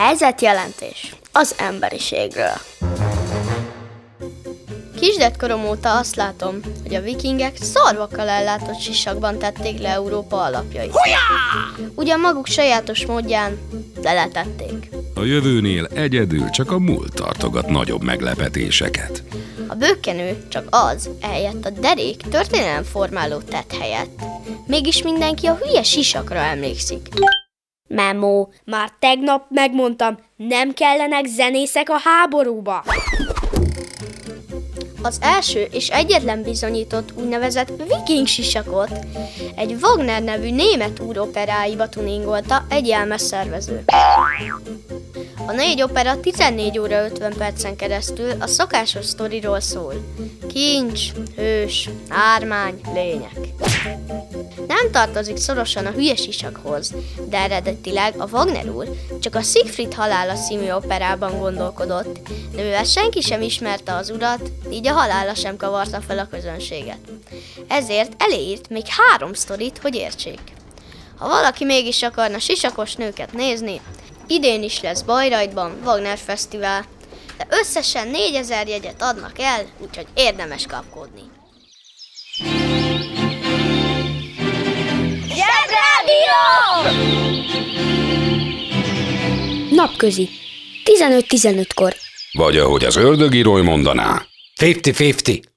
Helyzetjelentés az emberiségről. Kisdedkorom óta azt látom, hogy a vikingek szarvakkal ellátott sisakban tették le Európa alapjait. Ugyan maguk sajátos módján, de letették. A jövőnél egyedül csak a múlt tartogat nagyobb meglepetéseket. A bökkenő csak az, ehelyett a derék történelemformáló tett helyett. Mégis mindenki a hülye sisakra emlékszik. Memo, már tegnap megmondtam, nem kellenek zenészek a háborúba. Az első és egyetlen bizonyított úgynevezett viking sisakot egy Wagner nevű német úroperáiba tuningolta egy jelmez szervező. A 4 opera 14 óra 50 percen keresztül a szokásos sztoriról szól. Kincs, hős, ármány, lények. Nem tartozik szorosan a hülye sisakhoz, de eredetileg a Wagner úr csak a Siegfried halála című operában gondolkodott, de mivel senki sem ismerte az urat, így a halála sem kavarta fel a közönséget. Ezért eléírt még 3 sztorit, hogy értsék. Ha valaki mégis akarna sisakos nőket nézni, idén is lesz Bayreuthban Wagner Fesztivál, de összesen 4000 jegyet adnak el, úgyhogy érdemes kapkodni. Zsebrádió! Napközi, 15-15-kor. Vagy ahogy az ördögírói mondaná. 50-50.